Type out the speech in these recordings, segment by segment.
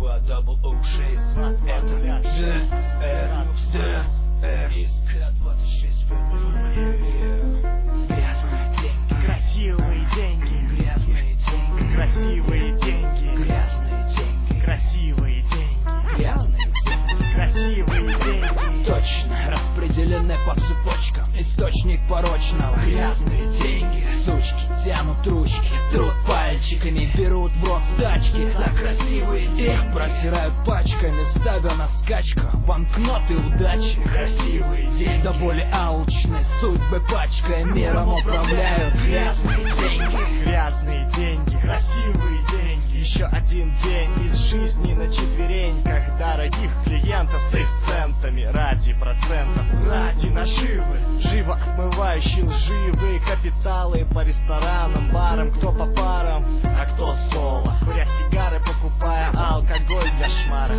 2 дабл о 6. Это ДР ИСК-26 грязные деньги, Красивые деньги, грязные деньги, красивые деньги, грязные деньги, красивые деньги, грязные деньги, красивые деньги. точно распределены по цепочкам, источник порочного. Грязные деньги, сучки тянут ручки, трут пальчиками, берут в рот тачки за красивые деньги. Их просирают пачками, ставя на скачках банкноты удачи. Красивые деньги, до боли алчной судьбы пачкой миром управляют. Грязные деньги, Грязные деньги, красивые деньги. Еще один день из жизни на четвереньках. Дорогих клиентов с их центами. Ради процентов, ради наживы. Живо отмывающие лживые капиталы. По ресторанам, барам, кто по парам, а кто соло. Куря сигары, покупая алкоголь для шмара.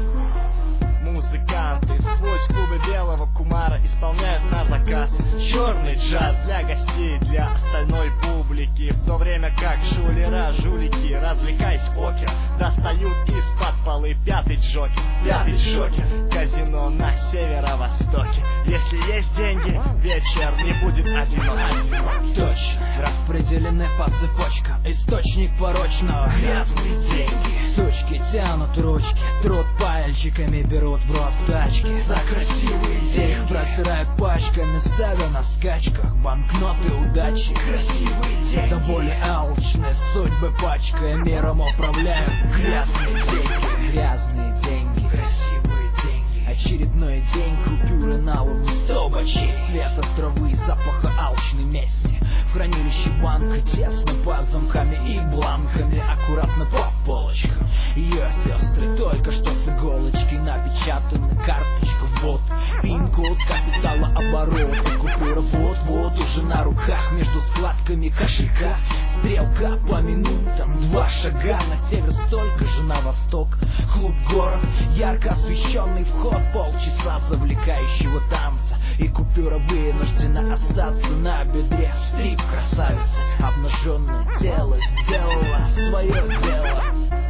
Музыканты сквозь клубы белого кумара исполняют на заказ черный джаз для гостей, для остальной публики. В то время как шулера, жулики, развлекаясь в покер, достают из-под полы пятый джокер, казино на северо-востоке. Если есть деньги, вечер не будет одинок. точно распределены по цепочкам, источник порочного. Грязные деньги, сучки тянут ручки, трут пальчиками, берут в рот тачки за красивые деньги. Их просирают пачками, ставя на скачках банкноты удачи. Красивые деньги, до боли алчные судьбы пачкой миром управляют. Грязные деньги, грязные деньги, красивые деньги. Очередной день, купюры на уровне столбачей, цвета травы, запаха алчной мести. В хранилище банка тесно по замками и бланками, аккуратно по полочкам. Ее сестры только что с иголочки напечатаны, карточка вот, пин-код капиталооборота, купюра вот-вот уже на руках, между складками кошелька. Стрелка по минутам, 2 шага на север, столько же на восток. Клуб город, ярко освещенный вход, полчаса завлекающего танца, и купюра вынуждена остаться на бедре. Стрип красавица, обнаженное тело сделала свое дело.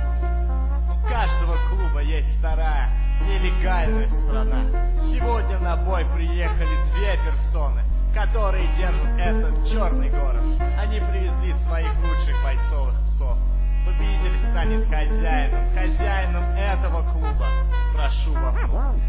У каждого клуба есть вторая, нелегальная сторона. Сегодня на бой приехали 2 персоны, которые держат этот черный город. Они привезли своих лучших бойцовых псов. Победитель станет хозяином этого клуба. Прошу вовнутрь.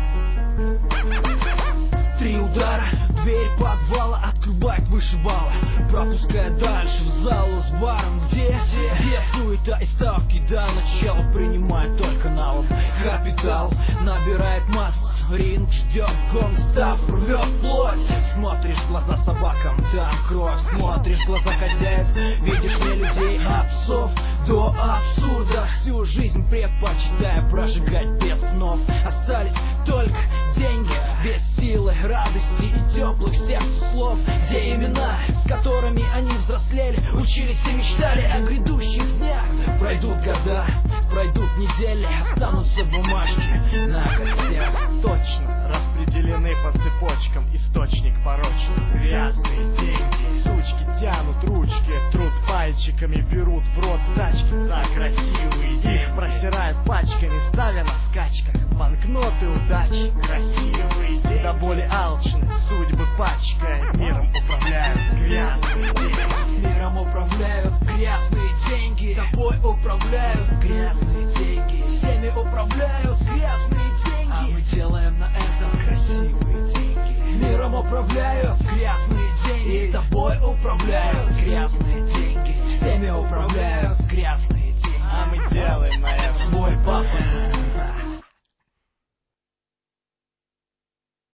3 удара, дверь подвала открывает вышибала, пропуская дальше в залу с баром, где суета и ставки до начала принимает только налог. Капитал набирает массу, ринг ждет констав, рвет плоть. Смотришь в глаза собакам, там кровь. Смотришь в глаза хозяев, видишь не людей, а псов. До абсурда всю жизнь предпочитая прожигать без снов. Остались только деньги, без силы, радости и теплых сердцу слов. Где имена, с которыми они взрослели, учились и мечтали о грядущих днях. Пройдут года, пройдут недели, останутся бумажки на костях. Точно распределены по цепочкам, источник порочный. Грязные деньги, сучки тянут ручки, трут пальчиками, берут в рот тачки за красивые. Их просирают пачками, ставя на скачках банкноты удачи. Красивые деньги, до боли алчны судьбы пачкой миром управляют. Грязные деньги, миром управляют грязные деньги, тобой управляют грязные деньги, всеми управляют грязные деньги, а мы делаем на этом красивые деньги. Миром управляют грязные деньги, тобой управляют грязные деньги, всеми управляют грязные